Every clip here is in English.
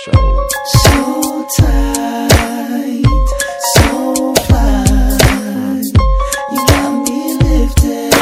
So tight, so fly. You got me lifted,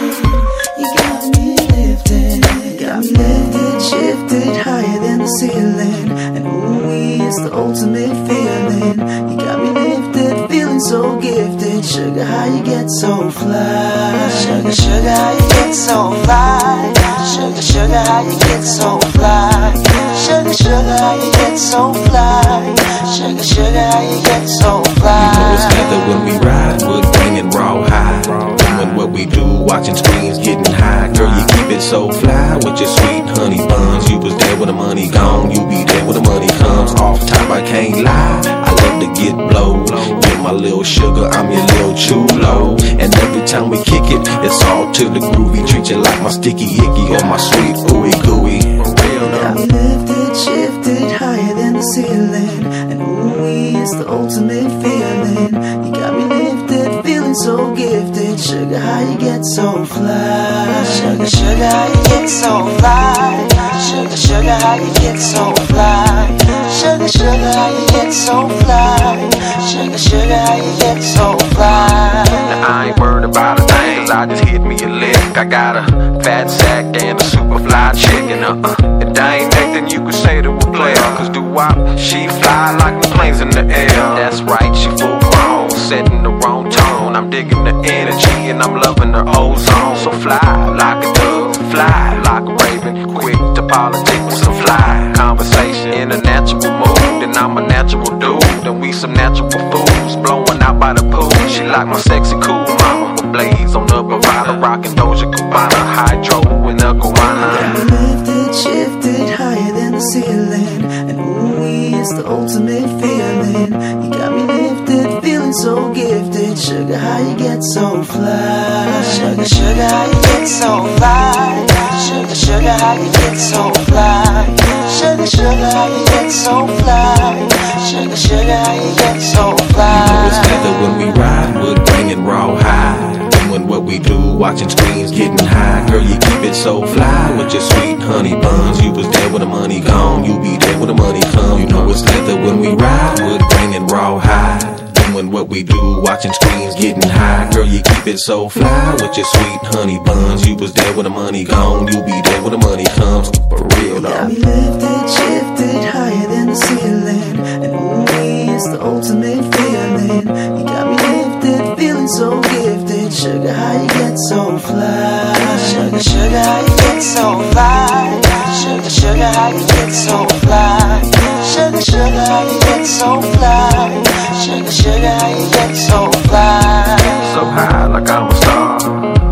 you got me lifted, you got me lifted, shifted higher than the ceiling. And ooh, it's the ultimate feeling. You got me lifted, feeling so gifted. Sugar, how you get so fly? Sugar, sugar, how you get so fly? Sugar, sugar, how you get so fly? Sugar, sugar, how you get so fly? Sugar, sugar, how you get so fly? You know it's leather when we ride, wood banging raw high. Doing what we do, watching screens, getting high. Girl, you keep it so fly with your sweet honey buns. You was there when the money gone, you be there when the money comes. Off top, I can't lie, I love to get blowed. Get my little sugar, I'm your little chulo. And every time we kick it, it's all to the groovy. Treat you like my sticky icky or my sweet ooey gooey. Got me lifted, shifted higher than the ceiling. And ooh, it's the ultimate feeling. You got me lifted, feeling so gifted. Sugar, how you get so fly? Sugar, sugar, how you get so fly? Sugar, sugar, how you get so fly? Sugar, sugar, how you get so fly? Sugar, sugar, how you get so fly? Now I ain't worried about a thing, cause I just hit me a lick. I got a fat sack and a super fly chicken. If that ain't nothing you could say to a player, cause do-wop, she fly like the planes in the air. That's right, she full grown, setting the wrong tone. I'm digging the energy and I'm loving her ozone. So fly like a dove, fly like a raven, quick to politic with some fly conversation in a natural mood. And I'm a natural dude, and we some natural fools, blowing out by the pool. She like my sexy cool mama with blades on the Bravada, rockin' Doja Cubana, hydro in the guana. Got me lifted, shifted higher than the ceiling. And ooh, it's the ultimate feeling. You got me lifted, feeling so gifted. Sugar, how you get so fly? Sugar, sugar, how you get so fly? Sugar, sugar, how you get so fly? Sugar, sugar, how you get so fly? Sugar, sugar, how you get so fly? You know it's leather when we ride, wood banging raw high. Doing what we do, watching screens, getting high. Girl, you keep it so fly with your sweet honey buns. You was there when the money gone, you be there when the money come. You know it's leather when we ride, wood banging raw high. Doing what we do, watching screens, getting high. Girl, you keep it so fly with your sweet honey buns. You was there when the money gone, you be there when the money comes. For real though. Got me lifted, shifted higher than the ceiling. And ooh, it's the ultimate feeling. You got me lifted, feeling so gifted. Sugar, how you get so fly? Sugar, sugar, how you get so fly? Sugar, sugar, how you get so fly? Sugar, sugar, how you get so fly? Sugar, sugar, how you get so fly? So high like I'm a star,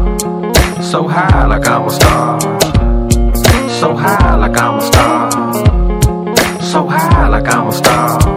so high like I'm a star, so high like I'm a star, so high like I'm a star.